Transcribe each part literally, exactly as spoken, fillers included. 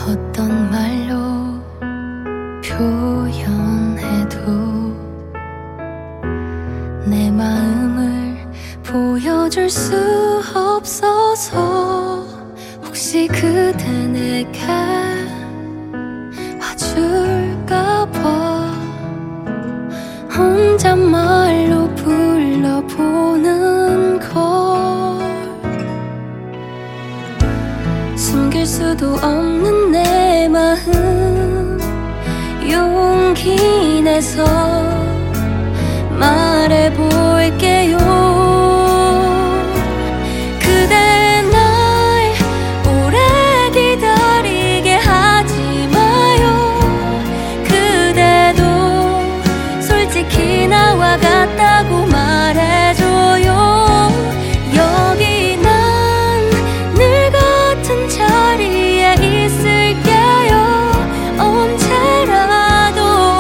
어떤 말로 표현해도 내 마음을 보여줄 수 없어서 혹시 그대 내게 와줄까봐 혼잣말로 불러보는 걸 숨길 수도 없는 내 마음 용기 내서 말해볼게요. 그대 날 오래 기다리게 하지 마요. 그대도 솔직히 나와 같다고 말해줘요. 여기 난 늘 같은 자리에 있을게요. 언제라도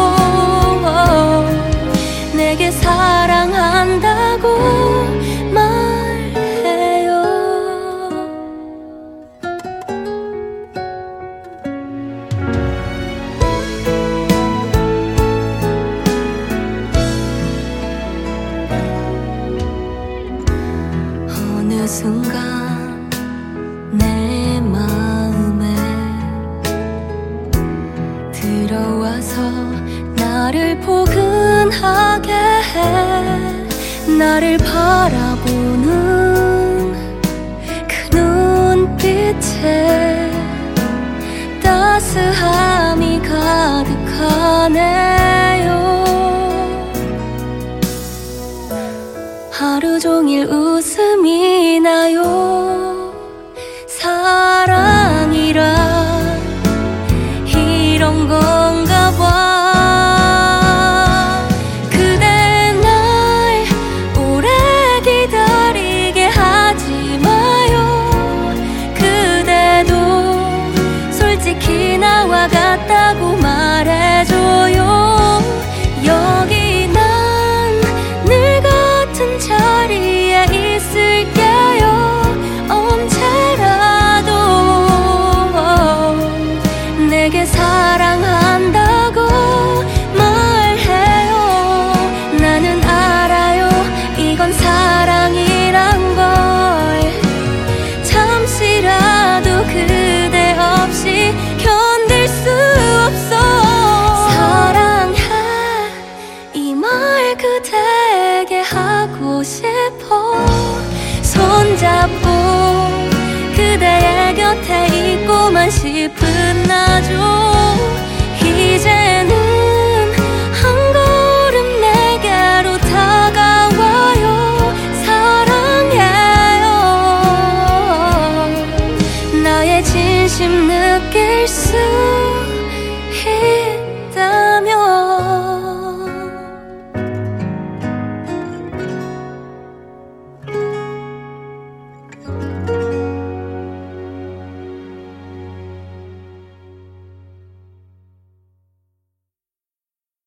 내게 사랑한다고 말해요. 어느 순간 내 마음에 들어와서 나를 포근하게 해. 나를 바라보는 그 눈빛에 따스함이 가득하네요. 하루 종일 웃음이 나요. 사랑이란 이런 건가 봐. 그대 날 오래 기다리게 하지 마요. 그대도 솔직히 나와 같다고 말해줘요. 여기 난 늘 같은 자리에 있을게요. 언제라도 내게 사랑한다고 말해요. 나는 알아요. 이건 사랑이란 걸. 잠시라도 그대 없이 견딜 수 없어. 사랑해 이 말 그대에게 하고 싶어. 손잡고 그대의 곁에 있고만 싶은 나죠.